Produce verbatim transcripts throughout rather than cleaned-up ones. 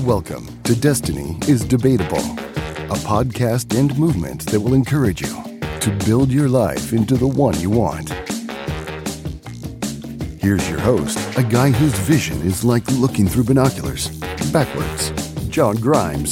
Welcome to Destiny is Debatable, a podcast and movement that will encourage you to build your life into the one you want. Here's your host, a guy whose vision is like looking through binoculars, backwards, John Grimes.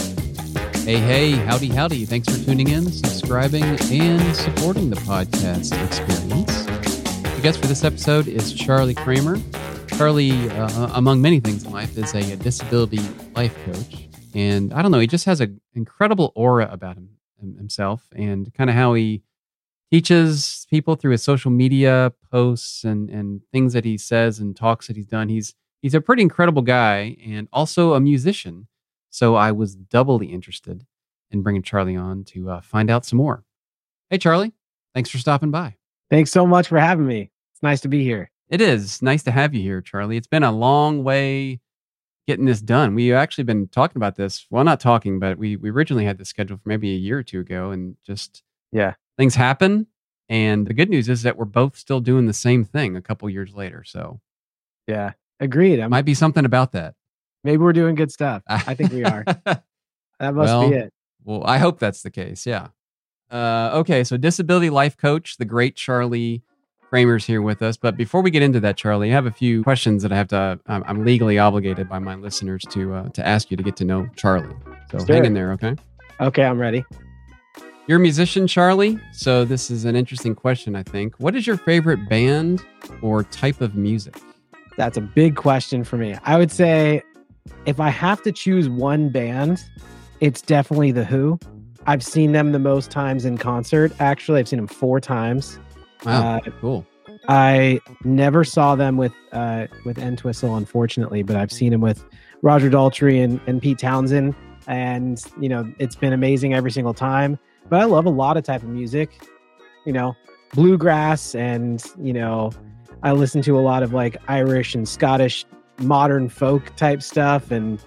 Hey, hey, howdy, howdy. Thanks for tuning in, subscribing, and supporting the podcast experience. The guest for this episode is Charlie Kramer. Charlie, uh, among many things in life, is a, a disability life coach. And I don't know, he just has an incredible aura about him himself and kind of how he teaches people through his social media posts and, and things that he says and talks that he's done. He's he's a pretty incredible guy and also a musician. So I was doubly interested in bringing Charlie on to uh, find out some more. Hey, Charlie, thanks for stopping by. Thanks so much for having me. It's nice to be here. It is nice to have you here, Charlie. It's been a long way getting this done. We've actually been talking about this. Well, not talking, but we, we originally had this scheduled for maybe a year or two ago, and just yeah, things happen. And the good news is that we're both still doing the same thing a couple years later. So yeah, agreed. Might be something about that. Maybe we're doing good stuff. I think we are. That must well, be it. Well, I hope that's the case. Yeah. Uh, okay. So disability life coach, the great Charlie Kramer's here with us. But before we get into that, Charlie, I have a few questions that I have to, um, I'm legally obligated by my listeners to uh, to ask you to get to know Charlie. So sure. Hang in there, okay? Okay, I'm ready. You're a musician, Charlie. So this is an interesting question, I think. What is your favorite band or type of music? That's a big question for me. I would say if I have to choose one band, it's definitely The Who. I've seen them the most times in concert. Actually, I've seen them four times. Wow, uh, cool. I never saw them with uh, with Entwistle, unfortunately, but I've seen them with Roger Daltrey and, and Pete Townsend, and you know it's been amazing every single time. But I love a lot of type of music, you know, bluegrass, and you know, I listen to a lot of like Irish and Scottish modern folk type stuff, and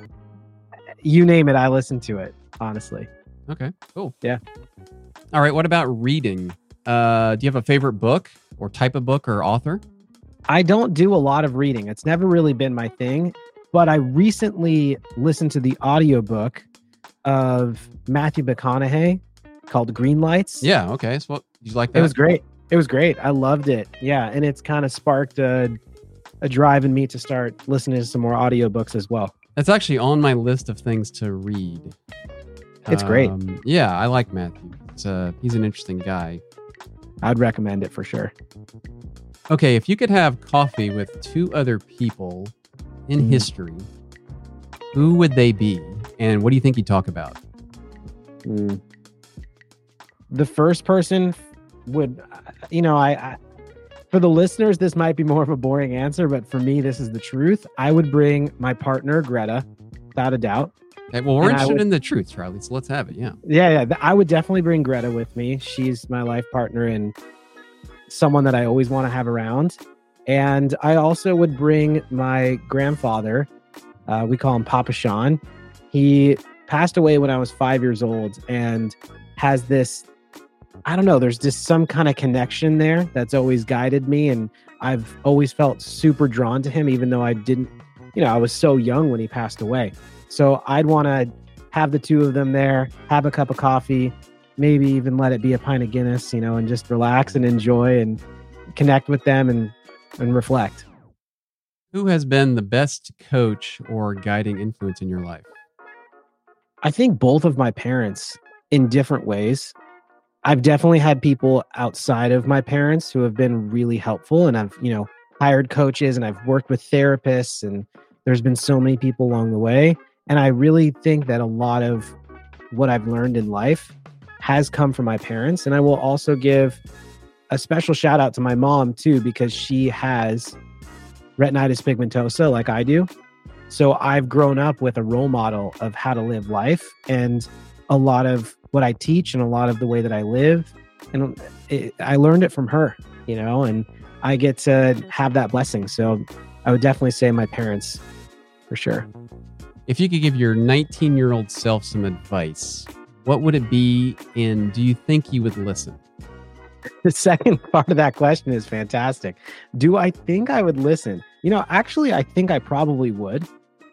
you name it, I listen to it. Honestly. Okay. Cool. Yeah. All right. What about reading? Uh, do you have a favorite book or type of book or author? I don't do a lot of reading. It's never really been my thing, but I recently listened to the audiobook of Matthew McConaughey called Green Lights. Yeah. Okay. So what, did you like that? It was great. It was great. I loved it. Yeah. And it's kind of sparked a, a drive in me to start listening to some more audiobooks as well. That's actually on my list of things to read. It's great. Um, yeah. I like Matthew. It's, uh, he's an interesting guy. I'd recommend it for sure. Okay, if you could have coffee with two other people in mm. history, who would they be? And what do you think you'd talk about? Mm. The first person would, you know, I, I, for the listeners, this might be more of a boring answer, but for me, this is the truth. I would bring my partner, Greta, without a doubt. Okay, well, we're and interested would, in the truth, Charlie, so let's have it, yeah. Yeah, yeah. I would definitely bring Greta with me. She's my life partner and someone that I always want to have around. And I also would bring my grandfather. Uh, we call him Papa Sean. He passed away when I was five years old and has this, I don't know, there's just some kind of connection there that's always guided me. And I've always felt super drawn to him, even though I didn't, you know, I was so young when he passed away. So I'd want to have the two of them there, have a cup of coffee, maybe even let it be a pint of Guinness, you know, and just relax and enjoy and connect with them and, and reflect. Who has been the best coach or guiding influence in your life? I think both of my parents in different ways. I've definitely had people outside of my parents who have been really helpful, and I've, you know, hired coaches and I've worked with therapists, and there's been so many people along the way. And I really think that a lot of what I've learned in life has come from my parents. And I will also give a special shout out to my mom too, because she has retinitis pigmentosa like I do. So I've grown up with a role model of how to live life, and a lot of what I teach and a lot of the way that I live. And it, I learned it from her, you know, and I get to have that blessing. So I would definitely say my parents for sure. If you could give your nineteen-year-old self some advice, what would it be, and do you think you would listen? The second part of that question is fantastic. Do I think I would listen? You know, actually, I think I probably would.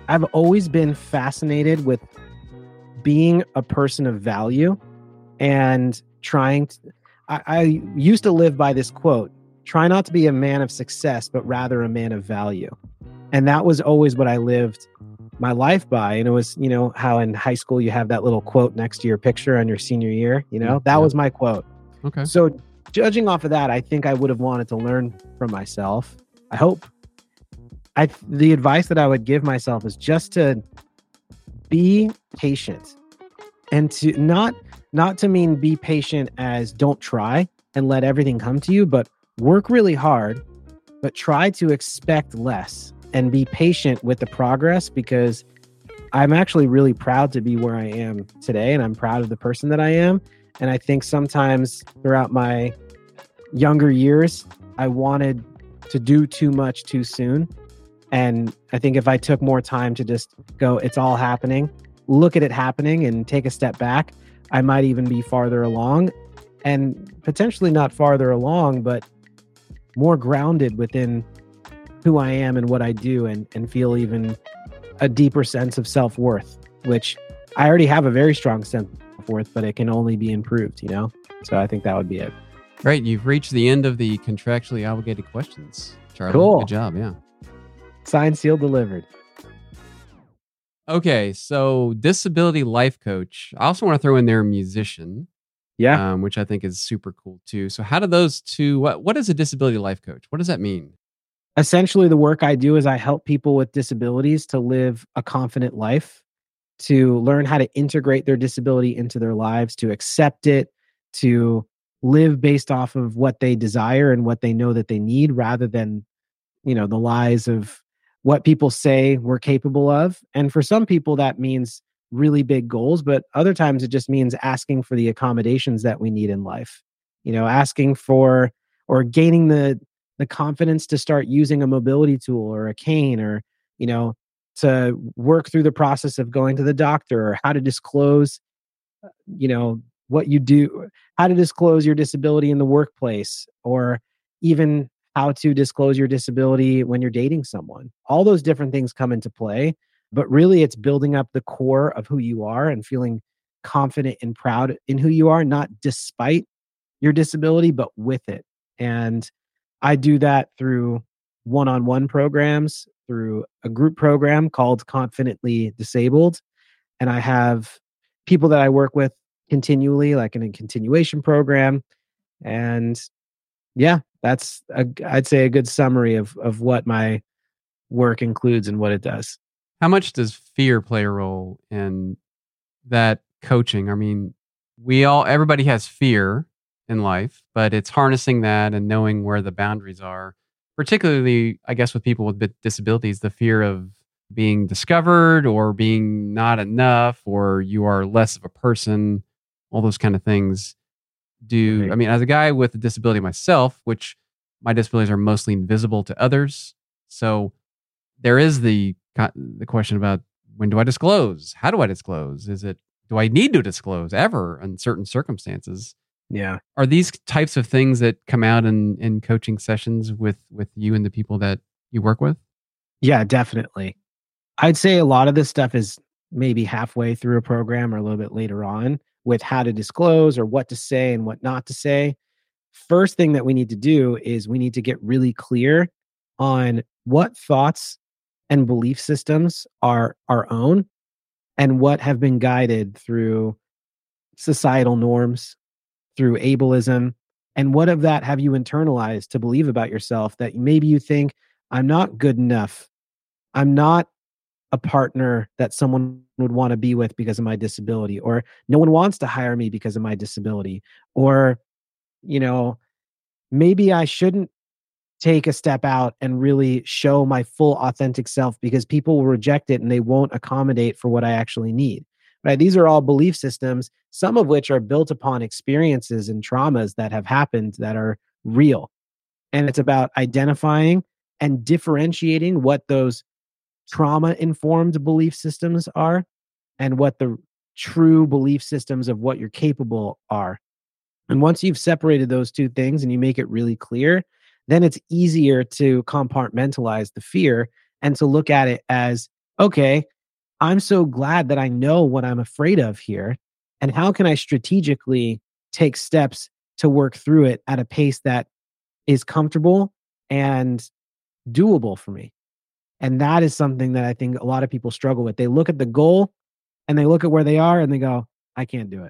I've always been fascinated with being a person of value and trying to, I, I used to live by this quote, try not to be a man of success, but rather a man of value. And that was always what I lived my life by. And it was, you know, how in high school you have that little quote next to your picture on your senior year, you know, that Yeah. was my quote. Okay. So judging off of that, I think I would have wanted to learn from myself. I hope. I the advice that I would give myself is just to be patient, and to not not to mean be patient as don't try and let everything come to you, but work really hard, but try to expect less and be patient with the progress, because I'm actually really proud to be where I am today, and I'm proud of the person that I am. And I think sometimes throughout my younger years, I wanted to do too much too soon. And I think if I took more time to just go, it's all happening, look at it happening and take a step back, I might even be farther along, and potentially not farther along, but more grounded within who I am and what I do, and, and feel even a deeper sense of self-worth, which I already have a very strong sense of self-worth, but it can only be improved, you know? So I think that would be it. Great. You've reached the end of the contractually obligated questions, Charlie. Cool. Good job. Yeah. Signed, sealed, delivered. Okay. So disability life coach. I also want to throw in there musician. Yeah. Um, which I think is super cool too. So how do those two, what, what is a disability life coach? What does that mean? Essentially, the work I do is I help people with disabilities to live a confident life, to learn how to integrate their disability into their lives, to accept it, to live based off of what they desire and what they know that they need, rather than, you know, the lies of what people say we're capable of. And for some people, that means really big goals, but other times it just means asking for the accommodations that we need in life, you know, asking for or gaining the the confidence to start using a mobility tool or a cane, or, you know, to work through the process of going to the doctor, or how to disclose, you know, what you do, how to disclose your disability in the workplace, or even how to disclose your disability when you're dating someone. All those different things come into play, but really it's building up the core of who you are and feeling confident and proud in who you are, not despite your disability, but with it. And I do that through one-on-one programs, through a group program called Confidently Disabled. And I have people that I work with continually, like in a continuation program. And yeah, that's, a, I'd say, a good summary of, of what my work includes and what it does. How much does fear play a role in that coaching? I mean, we all, everybody has fear in life, but it's harnessing that and knowing where the boundaries are, particularly, I guess, with people with disabilities, the fear of being discovered or being not enough, or you are less of a person, all those kind of things. Do, Right. I mean, as a guy with a disability myself, which my disabilities are mostly invisible to others. So there is the, the question about, when do I disclose? How do I disclose? Is it, do I need to disclose ever in certain circumstances? Yeah. Are these types of things that come out in, in coaching sessions with, with you and the people that you work with? Yeah, definitely. I'd say a lot of this stuff is maybe halfway through a program or a little bit later on, with how to disclose or what to say and what not to say. First thing that we need to do is we need to get really clear on what thoughts and belief systems are our own and what have been guided through societal norms, through ableism, and what of that have you internalized to believe about yourself, that maybe you think, I'm not good enough, I'm not a partner that someone would want to be with because of my disability, or no one wants to hire me because of my disability, or, you know, maybe I shouldn't take a step out and really show my full authentic self because people will reject it and they won't accommodate for what I actually need. Right? These are all belief systems, some of which are built upon experiences and traumas that have happened that are real. And it's about identifying and differentiating what those trauma-informed belief systems are and what the true belief systems of what you're capable are. And once you've separated those two things and you make it really clear, then it's easier to compartmentalize the fear and to look at it as okay, I'm so glad that I know what I'm afraid of here. And how can I strategically take steps to work through it at a pace that is comfortable and doable for me? And that is something that I think a lot of people struggle with. They look at the goal and they look at where they are and they go, I can't do it.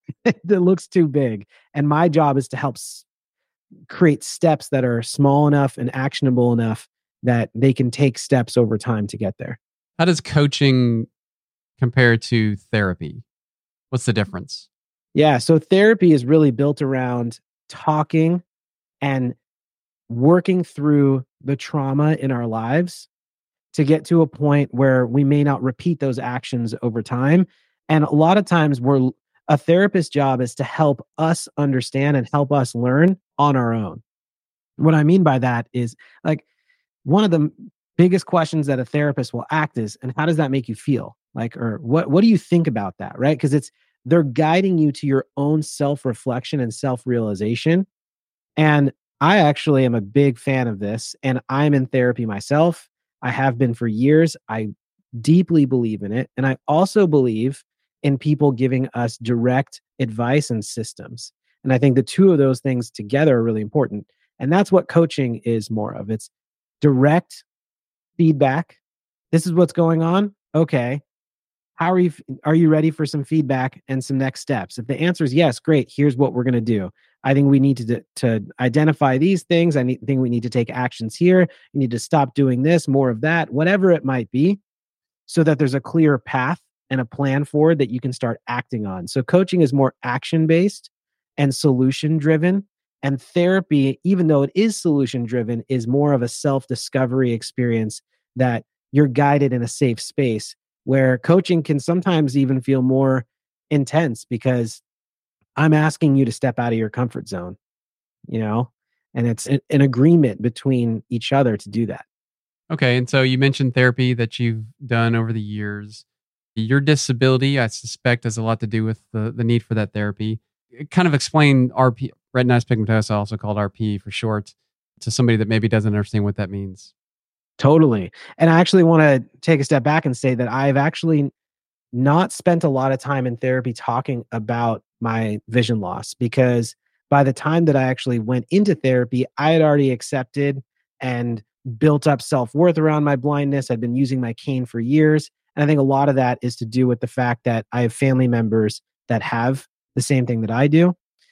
It looks too big. And my job is to help s- create steps that are small enough and actionable enough that they can take steps over time to get there. How does coaching compare to therapy? What's the difference? Yeah. So therapy is really built around talking and working through the trauma in our lives to get to a point where we may not repeat those actions over time. And a lot of times we're a therapist's job is to help us understand and help us learn on our own. What I mean by that is like one of the biggest questions that a therapist will act is, and how does that make you feel? Like, or what what do you think about that? Right? Because it's they're guiding you to your own self-reflection and self-realization. And I actually am a big fan of this, and I'm in therapy myself. I have been for years. I deeply believe in it. And I also believe in people giving us direct advice and systems. And I think the two of those things together are really important. And that's what coaching is more of. It's direct feedback. This is what's going on. Okay. How are you are you ready for some feedback and some next steps? If the answer is yes, great. Here's what we're going to do. I think we need to to identify these things. I need, think we need to take actions here. You need to stop doing this, more of that, whatever it might be, so that there's a clear path and a plan forward that you can start acting on. So coaching is more action based and solution driven. And therapy, even though it is solution driven, is more of a self discovery experience that you're guided in a safe space, where coaching can sometimes even feel more intense because I'm asking you to step out of your comfort zone, you know, and it's an an agreement between each other to do that. Okay. And so you mentioned therapy that you've done over the years. Your disability, I suspect, has a lot to do with the, the need for that therapy. Kind of explain R P, retinitis pigmentosa, also called R P for short, to somebody that maybe doesn't understand what that means. Totally. And I actually want to take a step back and say that I've actually not spent a lot of time in therapy talking about my vision loss, because by the time that I actually went into therapy, I had already accepted and built up self-worth around my blindness. I'd been using my cane for years. And I think a lot of that is to do with the fact that I have family members that have the same thing that I do.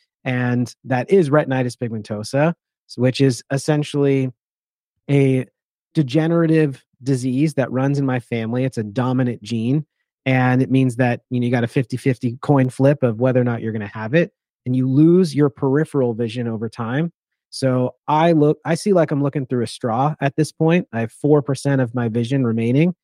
And that is retinitis pigmentosa, which is essentially a degenerative disease that runs in my family. It's a dominant gene. And it means that, you know, you got a fifty-fifty coin flip of whether or not you're going to have it. And you lose your peripheral vision over time. So I look, I see like I'm looking through a straw at this point. I have four percent of my vision remaining.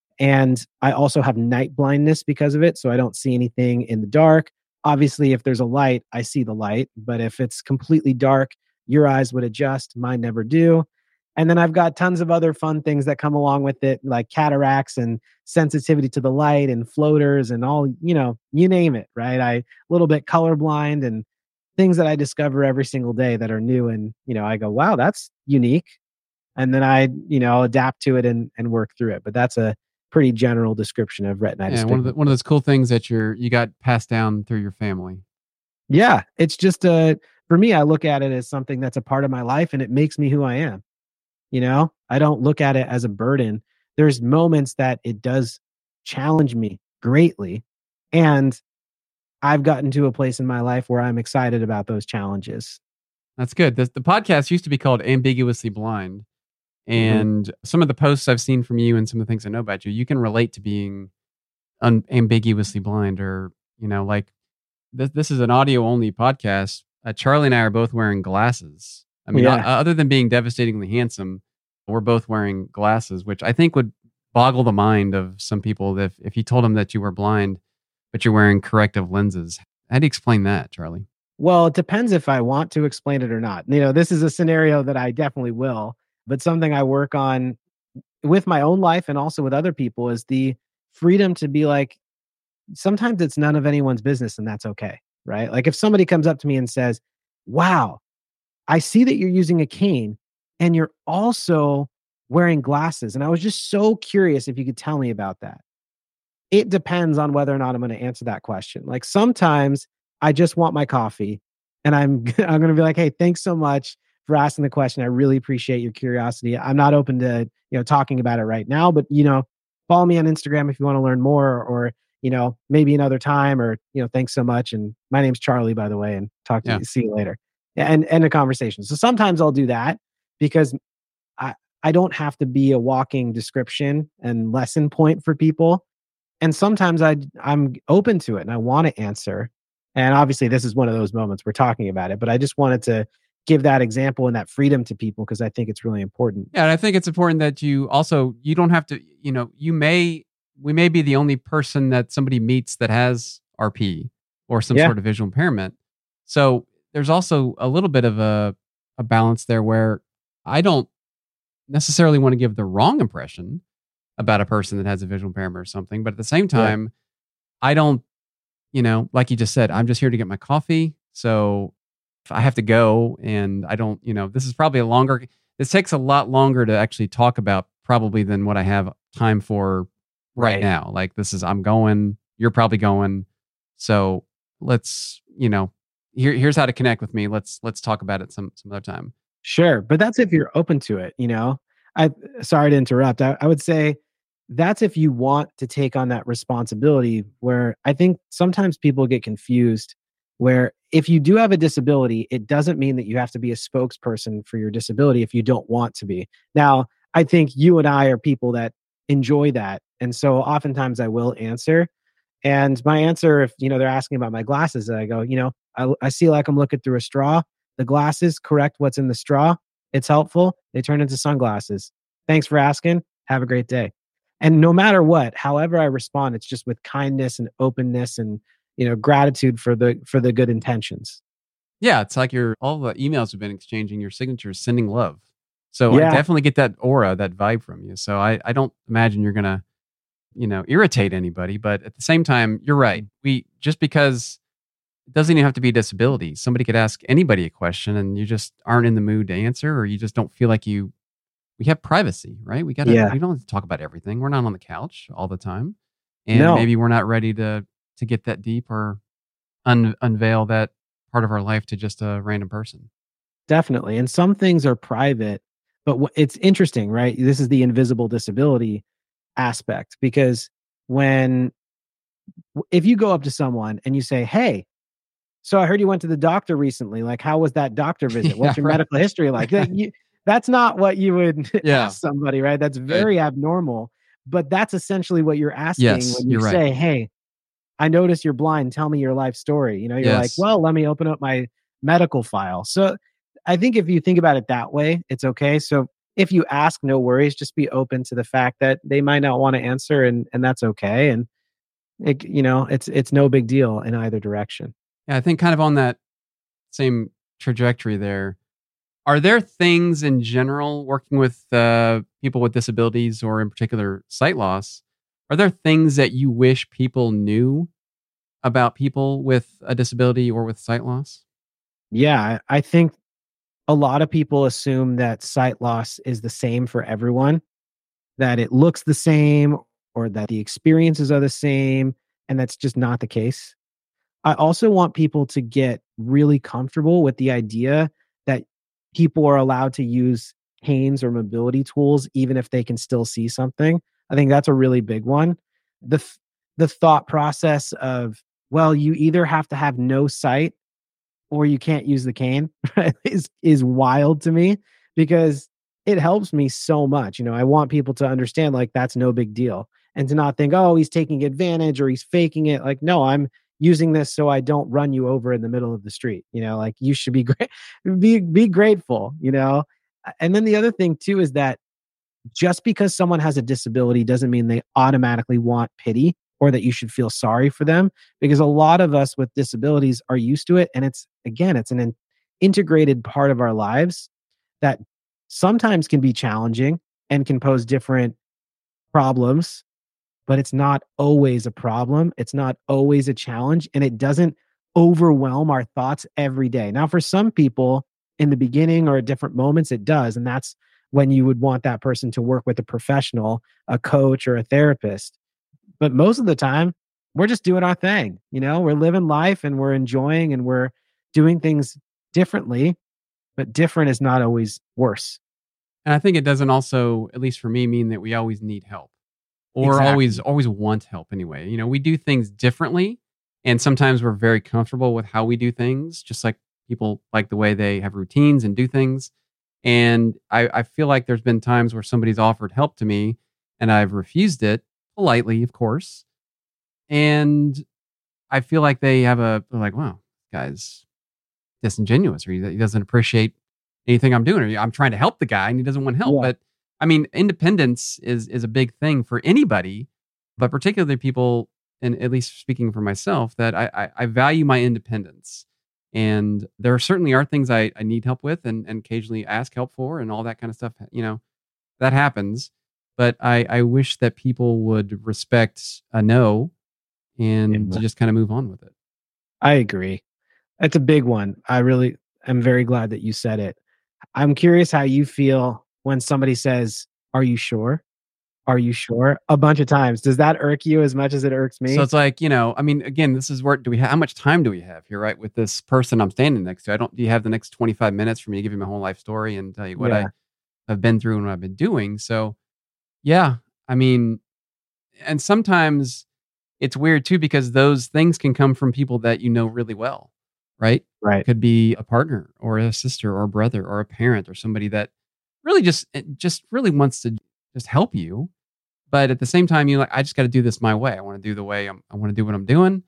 And I also have night blindness because of it. So I don't see anything in the dark. Obviously, if there's a light, I see the light. But if it's completely dark, your eyes would adjust. Mine never do. And then I've got tons of other fun things that come along with it, like cataracts and sensitivity to the light and floaters and all, you know, you name it, right? I a little bit colorblind and things that I discover every single day that are new. And, you know, I go, wow, that's unique. And then I, you know, adapt to it and, and work through it. But that's a pretty general description of retinitis Yeah, one of the, pigmentosa. one of those cool things that you're you got passed down through your family. Yeah, it's just a, for me, I look at it as something that's a part of my life and it makes me who I am. You know, I don't look at it as a burden. There's moments that it does challenge me greatly. And I've gotten to a place in my life where I'm excited about those challenges. That's good. The, the podcast used to be called Ambiguously Blind. Mhm. And some of the posts I've seen from you and some of the things I know about you, you can relate to being un- ambiguously blind, or, you know, like this, this is an audio only podcast. Uh, Charlie and I are both wearing glasses. I mean, Yeah. o- other than being devastatingly handsome, we're both wearing glasses, which I think would boggle the mind of some people if, if you told them that you were blind, but you're wearing corrective lenses. How do you explain that, Charlie? Well, it depends if I want to explain it or not. You know, this is a scenario that I definitely will, but something I work on with my own life and also with other people is the freedom to be like, sometimes it's none of anyone's business and that's okay. Right. Like if somebody comes up to me and says, wow, I see that you're using a cane and you're also wearing glasses. And I was just so curious if you could tell me about that. It depends on whether or not I'm going to answer that question. Like sometimes I just want my coffee and I'm I'm going to be like, "Hey, thanks so much for asking the question. I really appreciate your curiosity. I'm not open to, you know, talking about it right now, but you know, follow me on Instagram if you want to learn more, or, you know, maybe another time, or, you know, thanks so much. And my name's Charlie, by the way, and talk to Yeah. you. See you later." And end a conversation. So sometimes I'll do that because I, I don't have to be a walking description and lesson point for people. And sometimes I, I'm open to it and I want to answer. And obviously, this is one of those moments we're talking about it, but I just wanted to give that example and that freedom to people because I think it's really important. Yeah, and I think it's important that you also, you don't have to, you know, you may, we may be the only person that somebody meets that has R P or some Yeah. sort of visual impairment. So there's also a little bit of a, a balance there where I don't necessarily want to give the wrong impression about a person that has a visual impairment or something. But at the same time, yeah. I don't, you know, like you just said, I'm just here to get my coffee. So if I have to go and I don't, you know, this is probably a longer, this takes a lot longer to actually talk about probably than what I have time for right, right now. Like this is, I'm going, you're probably going. So let's, you know, here, here's how to connect with me. Let's, let's talk about it some, some other time. Sure. But that's if you're open to it, you know, I, sorry to interrupt. I, I would say that's if you want to take on that responsibility, where I think sometimes people get confused, where if you do have a disability, it doesn't mean that you have to be a spokesperson for your disability if you don't want to be. Now, I think you and I are people that enjoy that. And so oftentimes I will answer. And my answer, if, you know, they're asking about my glasses, I go, you know, I, I see like I'm looking through a straw. The glasses correct what's in the straw. It's helpful. They turn into sunglasses. Thanks for asking. Have a great day. And no matter what, however I respond, it's just with kindness and openness and, you know, gratitude for the for the good intentions. Yeah, it's like your all the emails we've been exchanging, your signatures sending love. So Yeah. I definitely get that aura, that vibe from you. So I, I don't imagine you're gonna, you know, irritate anybody. But at the same time, you're right. We just because it doesn't even have to be a disability. Somebody could ask anybody a question and you just aren't in the mood to answer, or you just don't feel like you. We have privacy, right? We gotta. Yeah. We don't have to talk about everything. We're not on the couch all the time, and No. maybe we're not ready to to get that deep or un, unveil that part of our life to just a random person. Definitely. And some things are private, but w- it's interesting, right? This is the invisible disability aspect, because when, if you go up to someone and you say, "Hey, so I heard you went to the doctor recently. Like, how was that doctor visit? What's Yeah, your right. medical history like?" Like, you, that's not what you would Yeah. ask somebody, right? That's very abnormal. But that's essentially what you're asking Yes, when you you're right. say, "Hey, I notice you're blind. Tell me your life story." You know, you're like, Yes. "Well, let me open up my medical file." So I think if you think about it that way, it's okay. So if you ask, no worries. Just be open to the fact that they might not want to answer, and and that's okay. And it, you know, it's it's no big deal in either direction. Yeah, I think kind of on that same trajectory there. Are there things in general working with uh, people with disabilities, or in particular sight loss? Are there things that you wish people knew about people with a disability or with sight loss? Yeah, I I think a lot of people assume that sight loss is the same for everyone, that it looks the same, or that the experiences are the same, and that's just not the case. I also want people to get really comfortable with the idea that people are allowed to use canes or mobility tools even if they can still see something. I think that's a really big one. The th- the thought process of, well, you either have to have no sight or you can't use the cane, right, is is wild to me, because it helps me so much. You know, I want people to understand like that's no big deal, and to not think, "Oh, he's taking advantage or he's faking it." Like, no, I'm using this so I don't run you over in the middle of the street. You know, like you should be great, be be grateful. You know, and then the other thing too is that just because someone has a disability doesn't mean they automatically want pity or that you should feel sorry for them, because a lot of us with disabilities are used to it. And it's, again, it's an in- integrated part of our lives that sometimes can be challenging and can pose different problems, but it's not always a problem. It's not always a challenge, and it doesn't overwhelm our thoughts every day. Now, for some people in the beginning or at different moments, it does. And that's when you would want that person to work with a professional, a coach or a therapist. But most of the time, we're just doing our thing. You know, we're living life and we're enjoying and we're doing things differently, but different is not always worse. And I think it doesn't also, at least for me, mean that we always need help or Exactly. always always want help anyway. You know, we do things differently, and sometimes we're very comfortable with how we do things, just like people like the way they have routines and do things. And I, I feel like there's been times where somebody's offered help to me and I've refused it politely, of course. And I feel like they have a, they're like, wow, this guy's disingenuous, or he, he doesn't appreciate anything I'm doing, or I'm trying to help the guy and he doesn't want help. Yeah. But I mean, independence is is a big thing for anybody, but particularly people, and at least speaking for myself, that I, I, I value my independence. And there certainly are things I, I need help with and, and occasionally ask help for and all that kind of stuff. You know, that happens. But I, I wish that people would respect a no and Yeah. to just kind of move on with it. I agree. It's a big one. I really am very glad that you said it. I'm curious how you feel when somebody says, "Are you sure? Are you sure?" a bunch of times. Does that irk you as much as it irks me? So it's like, you know, I mean, again, this is where do we have, how much time do we have here, right? With this person I'm standing next to, I don't, do you have the next twenty-five minutes for me to give you my whole life story and tell you what Yeah. I have been through and what I've been doing? So yeah, I mean, and sometimes it's weird too, because those things can come from people that you know really well, right? Right. Could be a partner or a sister or a brother or a parent or somebody that really just, just really wants to just help you. But at the same time, you're like, I just got to do this my way. I want to do the way I'm, I want to do what I'm doing.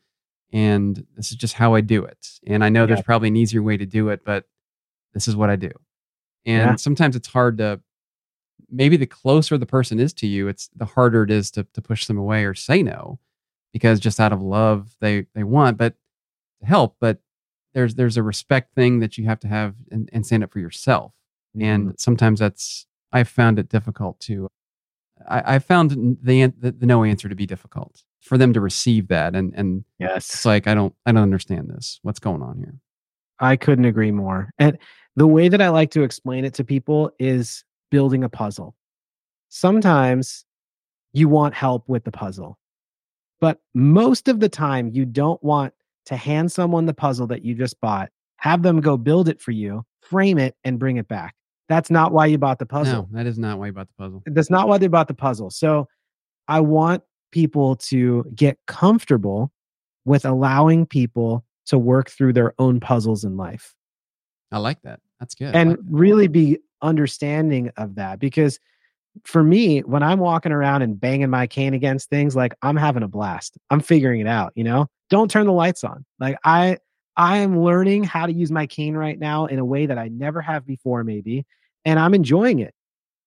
And this is just how I do it. And I know Yeah. there's probably an easier way to do it, but this is what I do. And Yeah. sometimes it's hard to, maybe the closer the person is to you, it's the harder it is to, to push them away or say no, because just out of love, they, they want, but to help, but there's, there's a respect thing that you have to have and, and stand up for yourself. Mhm. And sometimes that's, I've found it difficult to, I, I found the, the the no answer to be difficult for them to receive that, and and it's Yes. like I don't I don't understand this. What's going on here? I couldn't agree more. And the way that I like to explain it to people is building a puzzle. Sometimes you want help with the puzzle, but most of the time you don't want to hand someone the puzzle that you just bought, have them go build it for you, frame it, and bring it back. That's not why you bought the puzzle. No, that is not why you bought the puzzle. That's not why they bought the puzzle. So I want people to get comfortable with allowing people to work through their own puzzles in life. I like that. That's good. I And like that. really be understanding of that. Because for me, when I'm walking around and banging my cane against things, like I'm having a blast. I'm figuring it out, you know? Don't turn the lights on. Like I I am learning how to use my cane right now in a way that I never have before, maybe. And I'm enjoying it.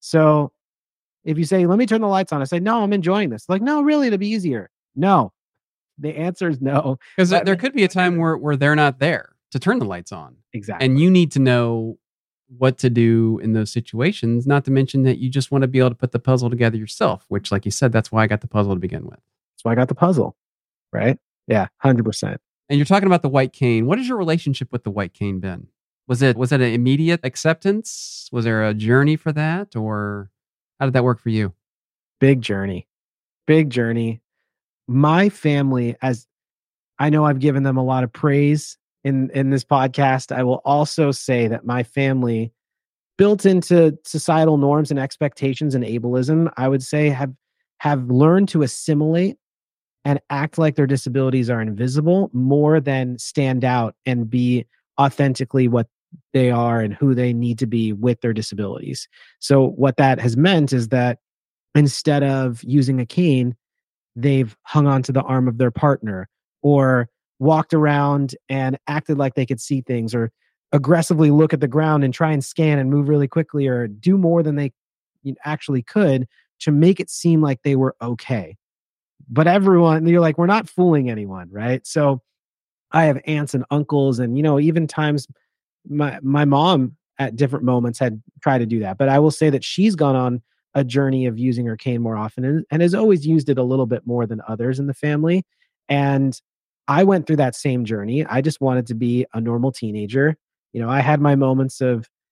So if you say, let me turn the lights on, I say, no, I'm enjoying this. Like, no, really, it'll be easier. No. The answer is no. Because Let there me- could be a time where, where they're not there to turn the lights on. Exactly. And you need to know what to do in those situations, not to mention that you just want to be able to put the puzzle together yourself, which, like you said, that's why I got the puzzle to begin with. That's why I got the puzzle. Right? Yeah, one hundred percent. And you're talking about the white cane. What has your relationship with the white cane been? Was it was it an immediate acceptance? Was there a journey for that, or how did that work for you? Big journey. Big journey. My family, as I know I've given them a lot of praise in, in this podcast, I will also say that my family, built into societal norms and expectations and ableism, I would say have have learned to assimilate and act like their disabilities are invisible more than stand out and be authentically what they are and who they need to be with their disabilities. So what that has meant is that instead of using a cane, they've hung on to the arm of their partner or walked around and acted like they could see things or aggressively look at the ground and try and scan and move really quickly or do more than they actually could to make it seem like they were okay. But everyone, you're like, we're not fooling anyone, right? So I have aunts and uncles and, you know, even times my my mom at different moments had tried to do that. But I will say that she's gone on a journey of using her cane more often and, and has always used it a little bit more than others in the family. And I went through that same journey. I just wanted to be a normal teenager. You know, I had my moments of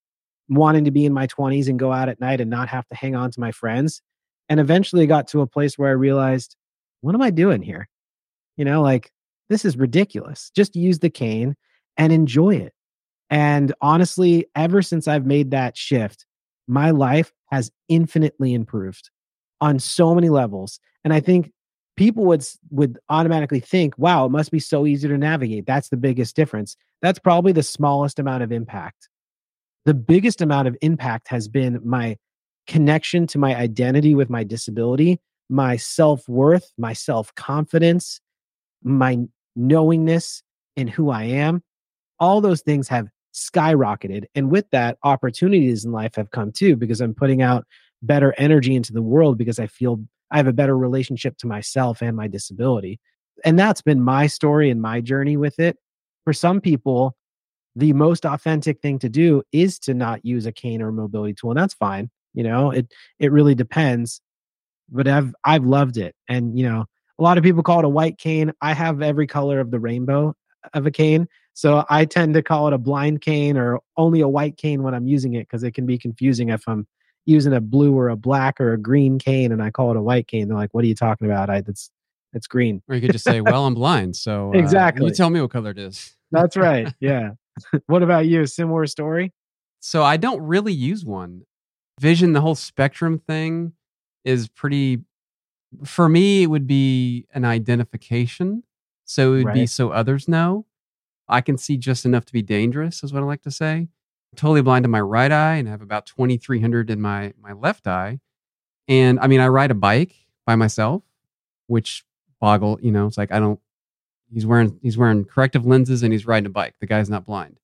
wanting to be in my twenties and go out at night and not have to hang on to my friends. And eventually got to a place where I realized, what am I doing here? You know, like, this is ridiculous. Just use the cane and enjoy it. And honestly, ever since I've made that shift, my life has infinitely improved on so many levels. And I think people would would automatically think, wow, it must be so easy to navigate. That's the biggest difference. That's probably the smallest amount of impact. The biggest amount of impact has been my connection to my identity with my disability, my self-worth, my self-confidence, my knowingness in who I am. All those things have skyrocketed. And with that, opportunities in life have come too, because I'm putting out better energy into the world because I feel I have a better relationship to myself and my disability. And that's been my story and my journey with it. For some people, the most authentic thing to do is to not use a cane or a mobility tool. And that's fine. You know, it it really depends. But I've I've loved it. And, you know, a lot of people call it a white cane. I have every color of the rainbow of a cane. So I tend to call it a blind cane or only a white cane when I'm using it, because it can be confusing if I'm using a blue or a black or a green cane and I call it a white cane. They're like, what are you talking about? I that's it's green. Or you could just say, well, I'm blind. So uh, exactly. You tell me what color it is. That's right. Yeah. What about you? Similar story? So I don't really use one. Vision, the whole spectrum thing is pretty, for me, it would be an identification. So it would Right. be so others know. I can see just enough to be dangerous, is what I like to say. I'm totally blind in my right eye and have about twenty-three hundred in my, my left eye. And I mean, I ride a bike by myself, which boggle, you know, it's like, I don't, he's wearing, he's wearing corrective lenses and he's riding a bike. The guy's not blind.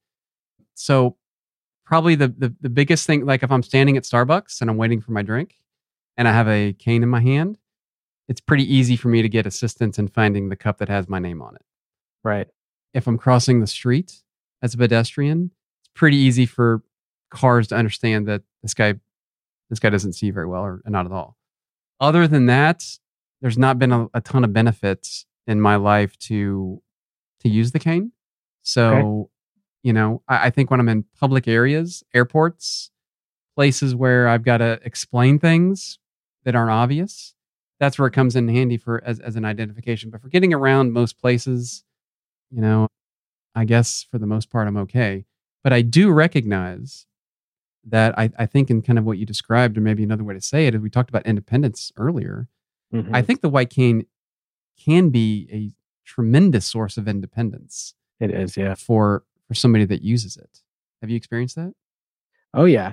So probably the, the, the biggest thing, like if I'm standing at Starbucks and I'm waiting for my drink and I have a cane in my hand, it's pretty easy for me to get assistance in finding the cup that has my name on it. Right. If I'm crossing the street as a pedestrian, it's pretty easy for cars to understand that this guy, this guy doesn't see very well or not at all. Other than that, there's not been a, a ton of benefits in my life to to use the cane. So, okay. you know, I, I think when I'm in public areas, airports, places where I've got to explain things that aren't obvious, that's where it comes in handy for as, as an identification. But for getting around most places, you know, I guess for the most part, I'm okay. But I do recognize that I, I think in kind of what you described, or maybe another way to say it, is we talked about independence earlier. Mm-hmm. I think the white cane can be a tremendous source of independence. It is, yeah. For, for somebody that uses it. Have you experienced that? Oh, yeah.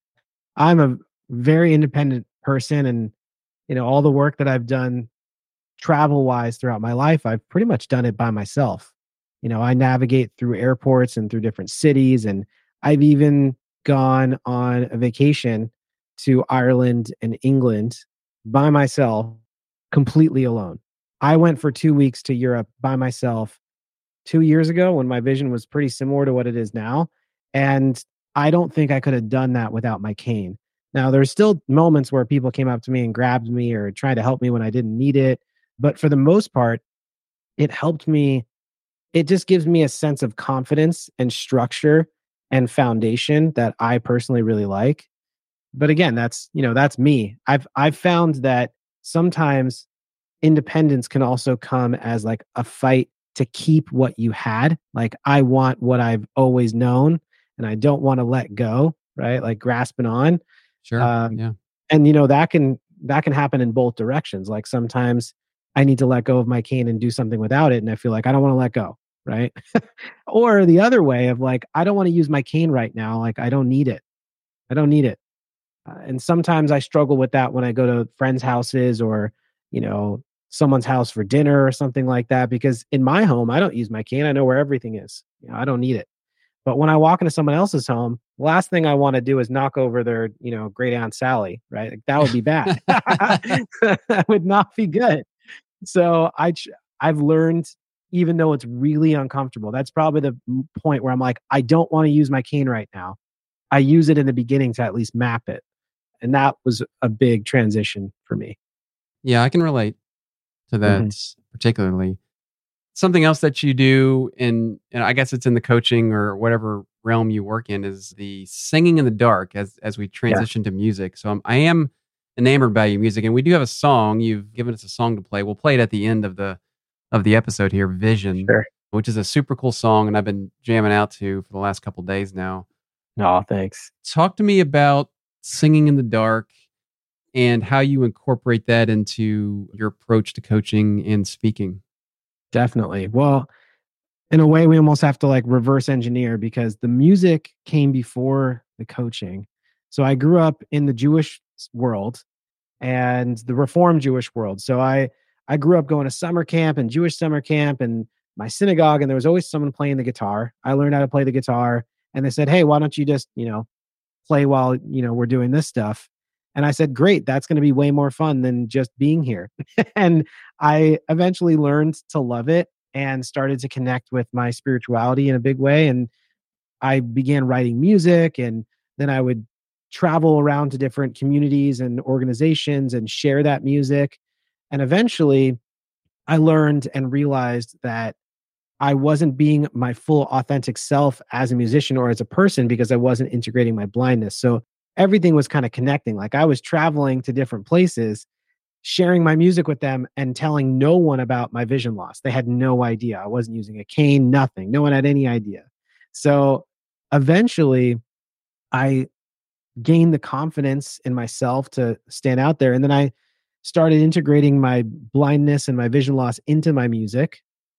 I'm a very independent person, and, you know, all the work that I've done travel-wise throughout my life, I've pretty much done it by myself. You know, I navigate through airports and through different cities, and I've even gone on a vacation to Ireland and England by myself, completely alone. I went for two weeks to Europe by myself two years ago when my vision was pretty similar to what it is now. And I don't think I could have done that without my cane. Now, there's still moments where people came up to me and grabbed me or tried to help me when I didn't need it. But for the most part, it helped me. It just gives me a sense of confidence and structure and foundation that I personally really like. But again, that's, you know, that's me. I've I've found that sometimes independence can also come as like a fight to keep what you had. Like, I want what I've always known and I don't want to let go, right? Like grasping on. Sure. Um, yeah. And you know, that can that can happen in both directions. Like sometimes I need to let go of my cane and do something without it, and I feel like I don't want to let go, right? Or the other way of like, I don't want to use my cane right now. Like, I don't need it. I don't need it. Uh, and sometimes I struggle with that when I go to friends' houses or, you know, someone's house for dinner or something like that, because in my home, I don't use my cane. I know where everything is. You know, I don't need it. But when I walk into someone else's home, the last thing I want to do is knock over their, you know, great aunt Sally, right? Like, that would be bad. That would not be good. So I, I've learned, even though it's really uncomfortable, that's probably the point where I'm like, I don't want to use my cane right now. I use it in the beginning to at least map it. And that was a big transition for me. Yeah, I can relate to that mm-hmm. particularly. something else that you do in, and I guess it's in the coaching or whatever realm you work in, is the singing in the dark as as we transition to music. So I'm, I am enamored by your music, and we do have a song. You've given us a song to play. We'll play it at the end of the of the episode here, Vision, Sure. which is a super cool song, and I've been jamming out to for the last couple days now. Oh, thanks. Talk to me about singing in the dark and how you incorporate that into your approach to coaching and speaking. Definitely. Well, in a way, we almost have to like reverse engineer because the music came before the coaching. So I grew up in the Jewish world and the Reformed Jewish world. So I I grew up going to summer camp and Jewish summer camp and my synagogue, and there was always someone playing the guitar. I learned how to play the guitar, and they said, "Hey, why don't you just, you know, play while, you know, we're doing this stuff?" And I said, "Great, that's going to be way more fun than just being here." And I eventually learned to love it and started to connect with my spirituality in a big way. And I began writing music, and then I would travel around to different communities and organizations and share that music. And eventually I learned and realized that I wasn't being my full authentic self as a musician or as a person because I wasn't integrating my blindness. So everything was kind of connecting. Like I was traveling to different places, sharing my music with them and telling no one about my vision loss. They had no idea. I wasn't using a cane, nothing. No one had any idea. So eventually I gained the confidence in myself to stand out there. And then I started integrating my blindness and my vision loss into my music.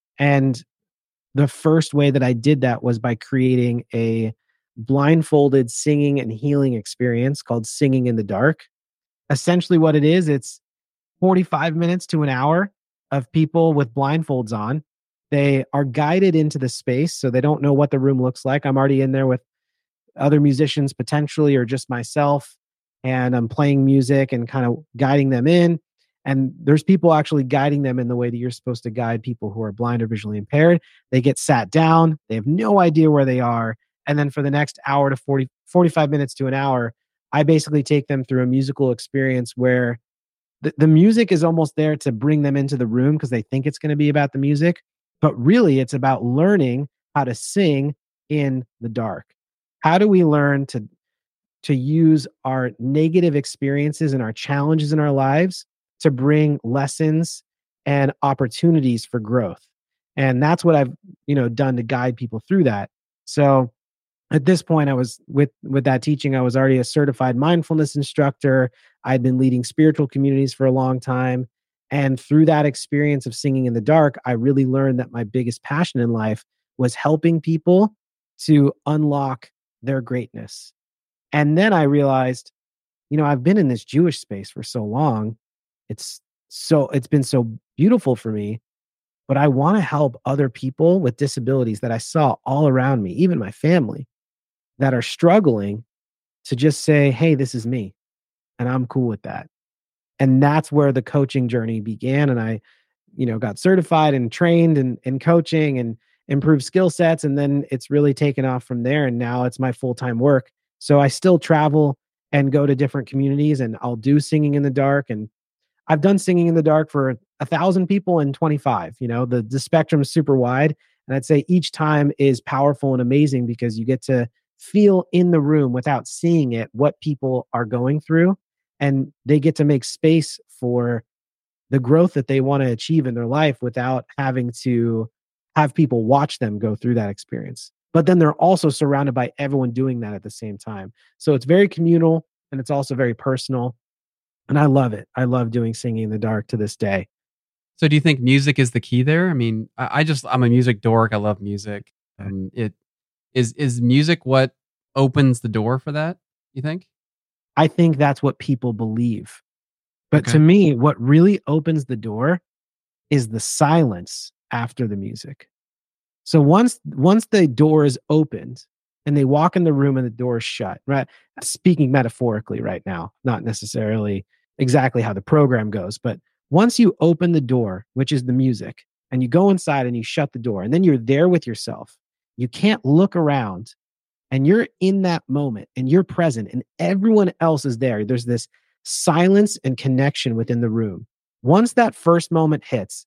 And the first way that I did that was by creating a blindfolded singing and healing experience called Singing in the Dark. Essentially what it is, it's forty-five minutes to an hour of people with blindfolds on. They are guided into the space, so they don't know what the room looks like. I'm already in there with other musicians potentially, or just myself, and I'm playing music and kind of guiding them in. And there's people actually guiding them in the way that you're supposed to guide people who are blind or visually impaired. They get sat down. They have no idea where they are. And then for the next hour to forty, forty-five minutes to an hour, I basically take them through a musical experience where the, the music is almost there to bring them into the room because they think it's going to be about the music. But really, it's about learning how to sing in the dark. How do we learn to, to use our negative experiences and our challenges in our lives to bring lessons and opportunities for growth? And that's what I've, you know, done to guide people through that. So at this point, I was with, with that teaching, I was already a certified mindfulness instructor. I'd been leading spiritual communities for a long time. And through that experience of singing in the dark, I really learned that my biggest passion in life was helping people to unlock their greatness. And then I realized, you know, I've been in this Jewish space for so long. It's so, it's been so beautiful for me, but I want to help other people with disabilities that I saw all around me, even my family, that are struggling, to just say, hey, this is me, and I'm cool with that. And that's where the coaching journey began. And I, you know, got certified and trained in, in coaching and improved skill sets. And then it's really taken off from there. And now it's my full-time work. So I still travel and go to different communities, and I'll do Singing in the Dark. And I've done Singing in the Dark for a thousand people and twenty-five. You know, the, the spectrum is super wide. And I'd say each time is powerful and amazing because you get to feel in the room without seeing it what people are going through. And they get to make space for the growth that they want to achieve in their life without having to have people watch them go through that experience. But then they're also surrounded by everyone doing that at the same time. So it's very communal, and it's also very personal. And I love it. I love doing Singing in the Dark to this day. So do you think music is the key there? I mean, I, I just, I'm a music dork. I love music. And it is, is music what opens the door for that, you think? I think that's what people believe. But Okay. to me, what really opens the door is the silence after the music. So once once the door is opened and they walk in the room and the door is shut, right? Speaking metaphorically right now, not necessarily exactly how the program goes, but once you open the door, which is the music, and you go inside and you shut the door, and then you're there with yourself, you can't look around, and you're in that moment and you're present and everyone else is there. There's this silence and connection within the room. Once that first moment hits,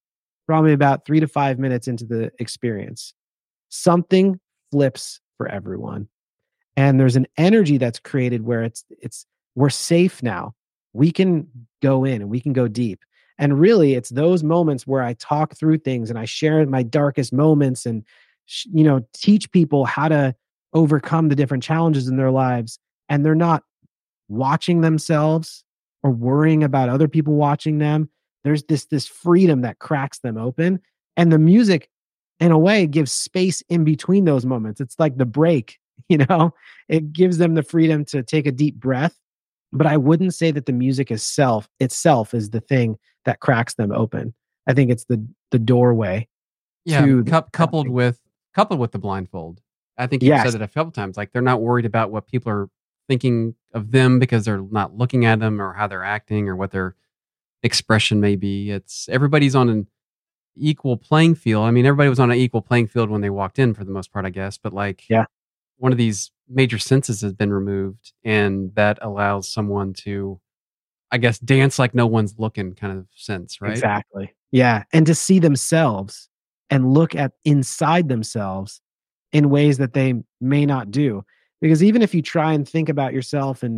probably about three to five minutes into the experience, something flips for everyone. And there's an energy that's created where it's it's we're safe now. We can go in and we can go deep. And really, it's those moments where I talk through things and I share my darkest moments and sh- you know, teach people how to overcome the different challenges in their lives. And they're not watching themselves or worrying about other people watching them. There's this this freedom that cracks them open. And the music, in a way, gives space in between those moments. It's like the break, you know, it gives them the freedom to take a deep breath. But I wouldn't say that the music itself itself is the thing that cracks them open. I think it's the the doorway Yeah, to cou- the coupled cracking. with coupled with the blindfold. I think you've Yes, said it a couple times. Like they're not worried about what people are thinking of them because they're not looking at them or how they're acting or what their expression may be. It's everybody's on an equal playing field. I mean, everybody was on an equal playing field when they walked in for the most part, I guess. But like yeah, one of these major senses has been removed, and that allows someone to, I guess, dance like no one's looking kind of sense, right? exactly. Yeah, and to see themselves and look at inside themselves in ways that they may not do. Because even if you try and think about yourself and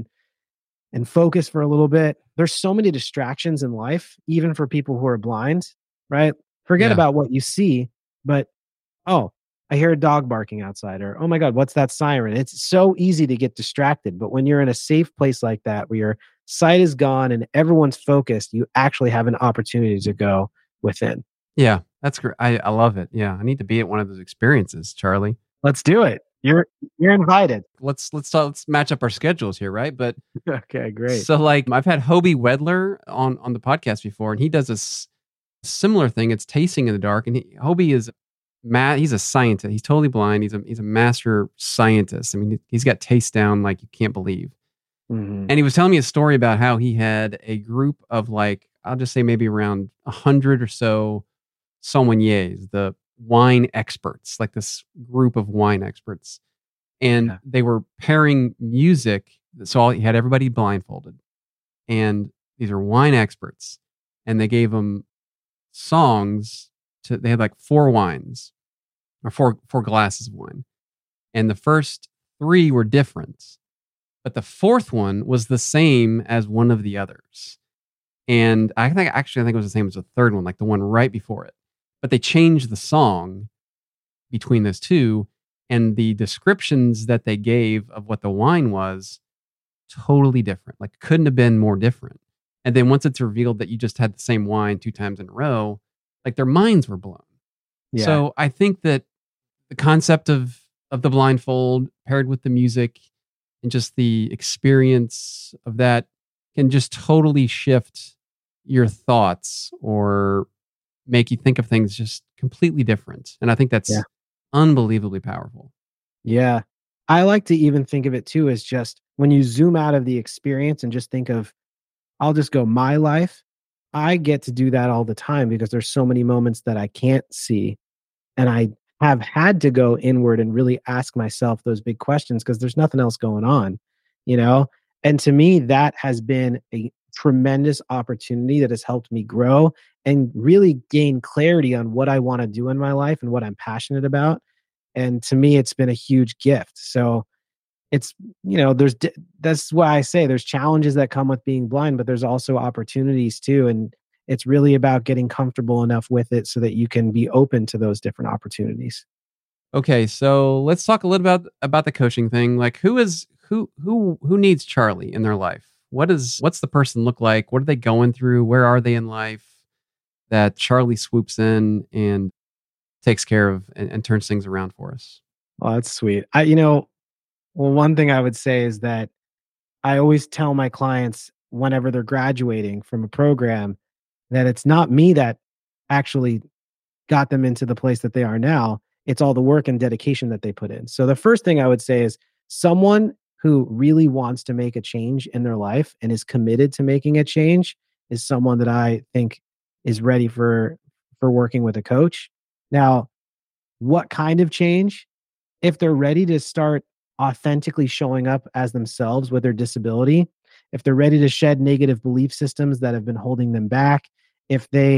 and focus for a little bit, there's so many distractions in life, even for people who are blind, right? Forget Yeah. about what you see, but oh, I hear a dog barking outside, or oh my God, what's that siren? It's so easy to get distracted. But when you're in a safe place like that, where your sight is gone and everyone's focused, you actually have an opportunity to go within. Yeah. That's great. I, I love it. Yeah. I need to be at one of those experiences, Charlie. Let's do it. You're you're invited. Let's let's talk, let's match up our schedules here, right? But Okay, great. so like I've had Hobie Wedler on on the podcast before, and he does this similar thing. It's tasting in the dark, and he, Hobie is Matt. He's a scientist. He's totally blind. He's a he's a master scientist. I mean, he's got taste down like you can't believe. Mhm. And he was telling me a story about how he had a group of like, I'll just say maybe around a hundred or so sommeliers, the wine experts, like this group of wine experts. And Yeah. they were pairing music. So all, he had everybody blindfolded. And these are wine experts. And they gave them songs to, they had like four wines or four, four glasses of wine. And the first three were different. But the fourth one was the same as one of the others. And I think actually I think it was the same as the third one, like the one right before it. But they changed the song between those two, and the descriptions that they gave of what the wine was totally different. Like couldn't have been more different. And then once it's revealed that you just had the same wine two times in a row, like their minds were blown. Yeah. So I think that the concept of of the blindfold paired with the music and just the experience of that can just totally shift your thoughts or make you think of things just completely different. And I think that's Yeah. unbelievably powerful. Yeah. I like to even think of it too as just when you zoom out of the experience and just think of, I'll just go my life. I get to do that all the time because there's so many moments that I can't see. And I have had to go inward and really ask myself those big questions because there's nothing else going on, you know? And to me, that has been a tremendous opportunity that has helped me grow and really gain clarity on what I want to do in my life and what I'm passionate about. And to me, it's been a huge gift. So it's, you know, there's, di- that's why I say there's challenges that come with being blind, but there's also opportunities too. And it's really about getting comfortable enough with it so that you can be open to those different opportunities. Okay, so let's talk a little about about the coaching thing. Like who is who who who needs Charlie in their life? What is what's the person look like? What are they going through? Where are they in life that Charlie swoops in and takes care of and, and turns things around for us? Oh, that's sweet. I, you know, well, one thing I would say is that I always tell my clients whenever they're graduating from a program that it's not me that actually got them into the place that they are now. It's all the work and dedication that they put in. So the first thing I would say is someone who really wants to make a change in their life and is committed to making a change is someone that I think is ready for for working with a coach. Now, what kind of change? If they're ready to start authentically showing up as themselves with their disability, if they're ready to shed negative belief systems that have been holding them back, if they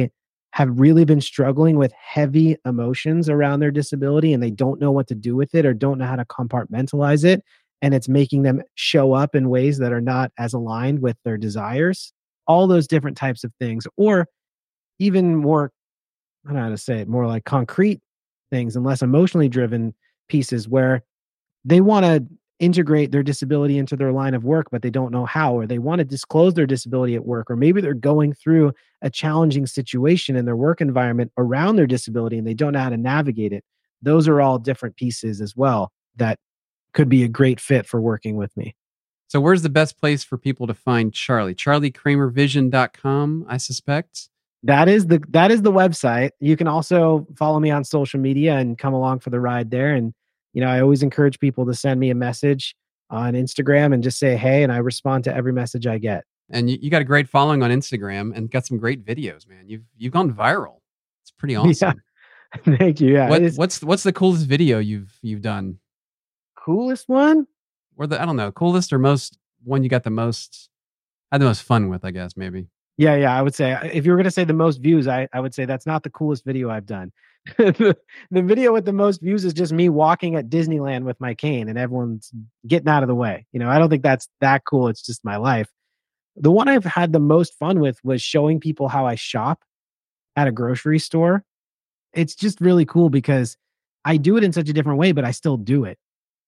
have really been struggling with heavy emotions around their disability and they don't know what to do with it or don't know how to compartmentalize it. And it's making them show up in ways that are not as aligned with their desires. All those different types of things, or even more, I don't know how to say it, more like concrete things and less emotionally driven pieces where they want to integrate their disability into their line of work, but they don't know how, or they want to disclose their disability at work, or maybe they're going through a challenging situation in their work environment around their disability and they don't know how to navigate it. Those are all different pieces as well that could be a great fit for working with me. So where's the best place for people to find Charlie? charlie kramer vision dot com, I suspect. That is the that is the website. You can also follow me on social media and come along for the ride there. And you know, I always encourage people to send me a message on Instagram and just say, hey, and I respond to every message I get. And you, you got a great following on Instagram and got some great videos, man. You've you've gone viral. It's pretty awesome. Yeah. Thank you. Yeah. What, what's what's the coolest video you've you've done? Coolest one? Or the I don't know, coolest or most one you got the most had the most fun with, I guess, maybe. Yeah, yeah. I would say if you were gonna say the most views, I, I would say that's not the coolest video I've done. the, the video with the most views is just me walking at Disneyland with my cane and everyone's getting out of the way. You know, I don't think that's that cool. It's just my life. The one I've had the most fun with was showing people how I shop at a grocery store. It's just really cool because I do it in such a different way, but I still do it.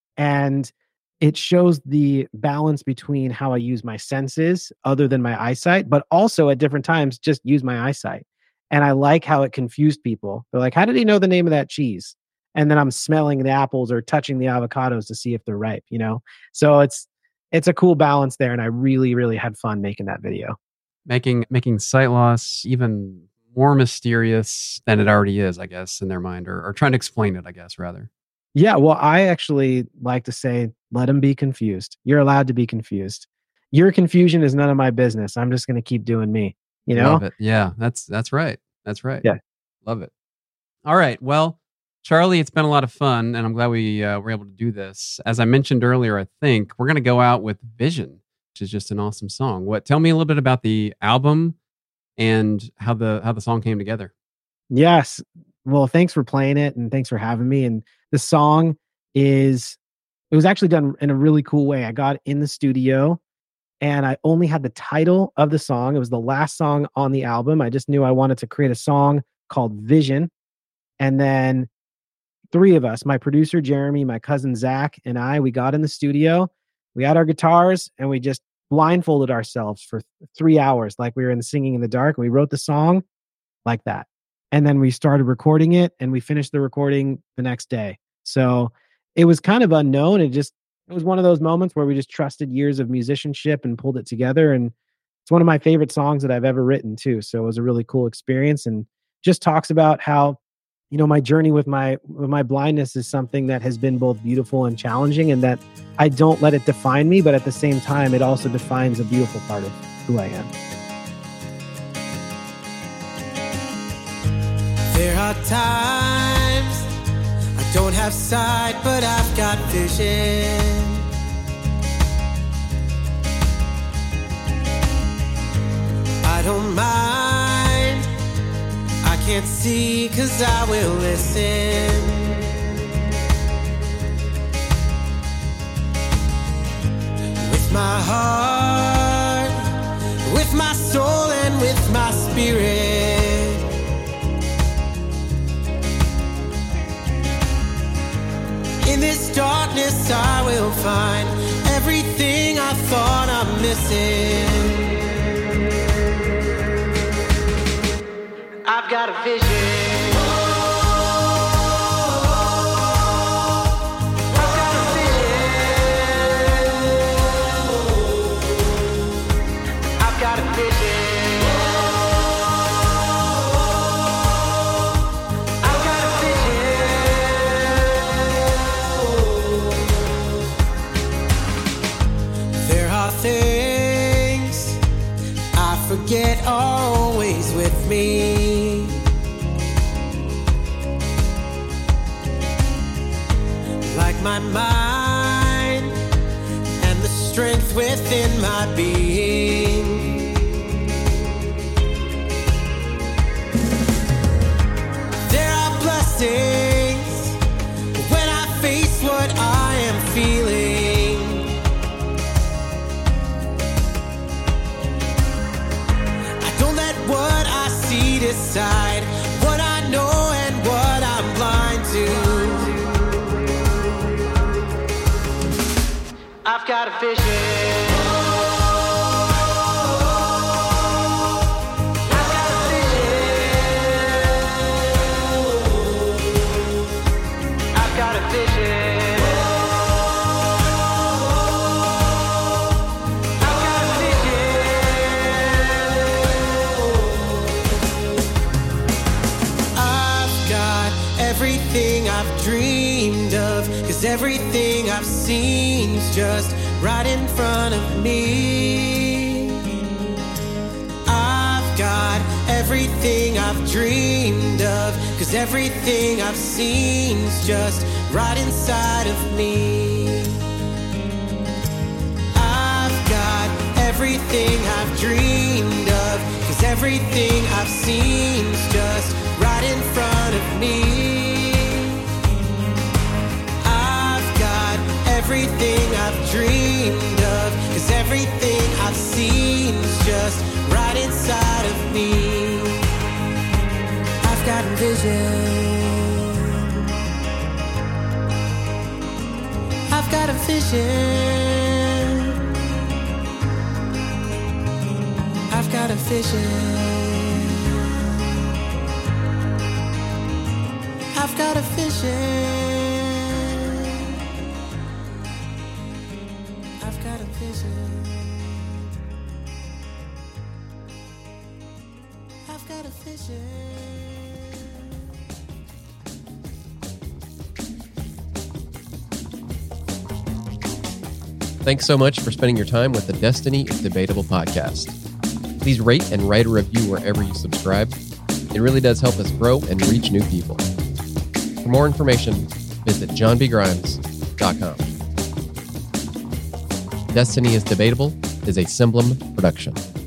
And it shows the balance between how I use my senses other than my eyesight, but also at different times, just use my eyesight. And I like how it confused people. They're like, how did he know the name of that cheese? And then I'm smelling the apples or touching the avocados to see if they're ripe, you know? So it's, it's a cool balance there. And I really, really had fun making that video. Making, making sight loss even more mysterious than it already is, I guess, in their mind, or, or trying to explain it, I guess, rather. Yeah. Well, I actually like to say, let them be confused. You're allowed to be confused. Your confusion is none of my business. I'm just going to keep doing me. You know? Love it. Yeah, that's that's right. That's right. Yeah. Love it. All right. Well, Charlie, it's been a lot of fun, and I'm glad we uh, were able to do this. As I mentioned earlier, I think we're going to go out with Vision, which is just an awesome song. What? Tell me a little bit about the album and how the how the song came together. Yes. Well, thanks for playing it, and thanks for having me. And the song is, it was actually done in a really cool way. I got in the studio and I only had the title of the song. It was the last song on the album. I just knew I wanted to create a song called Vision. And then three of us, my producer, Jeremy, my cousin, Zach, and I, we got in the studio, we had our guitars, and we just blindfolded ourselves for th- three hours like we were in Singing in the Dark. And we wrote the song like that. And then we started recording it, and we finished the recording the next day. So it was kind of unknown. It just, it was one of those moments where we just trusted years of musicianship and pulled it together. And it's one of my favorite songs that I've ever written too. So it was a really cool experience, and just talks about how, you know, my journey with my, with my blindness is something that has been both beautiful and challenging, and that I don't let it define me, but at the same time, it also defines a beautiful part of who I am. There are times I don't have sight, but I've got vision. I don't mind, I can't see 'cause I will listen. With my heart, with my soul, and with my spirit. In this darkness I will find everything I thought I'm missing. I've got a vision. I've got a vision. I've got a vision. I've got a vision. There are things I forget are always with me. Like my mind and the strength within my being. feeling. I don't let what I see decide what I know and what I'm blind to. I've got a vision. Everything I've dreamed of, 'cause everything I've seen's just right in front of me. I've got everything I've dreamed of, 'cause everything I've seen's just right inside of me. I've got everything I've dreamed of, 'cause everything I've seen's just right in front of me. Everything I've dreamed of, 'cause everything I've seen's just right inside of me. I've got vision. I've got a vision. I've got a vision. I've got a vision. I've got a vision. Thanks so much for spending your time with the Destiny is Debatable podcast. Please rate and write a review wherever you subscribe. It really does help us grow and reach new people. For more information, visit john b grimes dot com. Destiny is Debatable is a Symblem production.